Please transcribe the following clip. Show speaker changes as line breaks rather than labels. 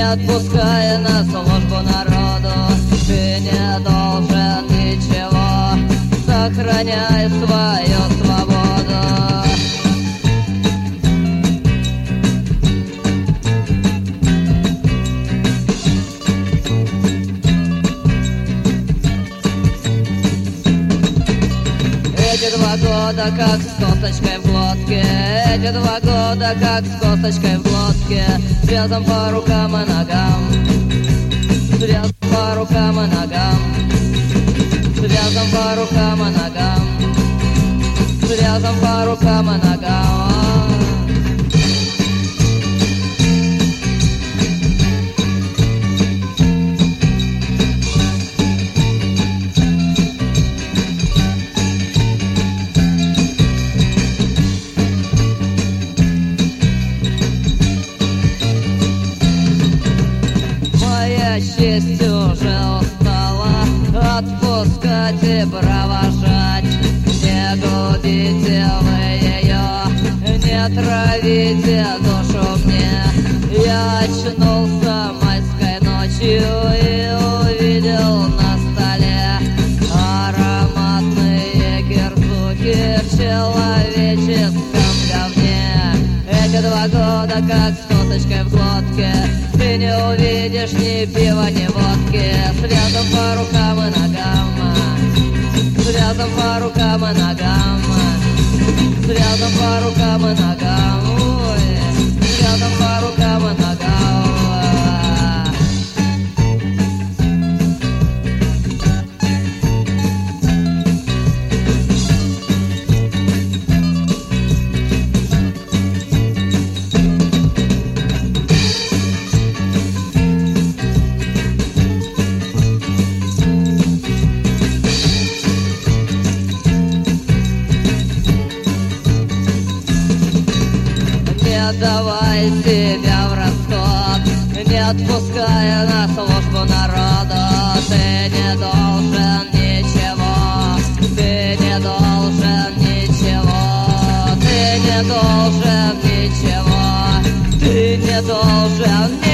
отпуская на службу народу. Ты не должен ничего, сохраняй свою свободу. Эти 2 года как с косточкой в глотке, эти 2 года как с косточкой в глотке. Связан по рукам и ногам, связан по рукам и ногам, связан по рукам и ногам, связан по рукам и ногам. Честь уже устала отпускать и провожать. Не губите вы ее, не травите душу мне. Я очнулся майской ночью и увидел на столе ароматные кирзуки в человеческом говне. Эти 2 года как с косточкой в глотке, ты не увидишь ни пива, ни водки. Связан по рукам и ногам, связан по рукам и ногам, связан по рукам и ногам, ой, связан по рукам и ногам. Не давай себя в расход, не отпуская на службу народу. Ты не должен ничего, ты не должен ничего, ты не должен ничего, ты не должен ничего.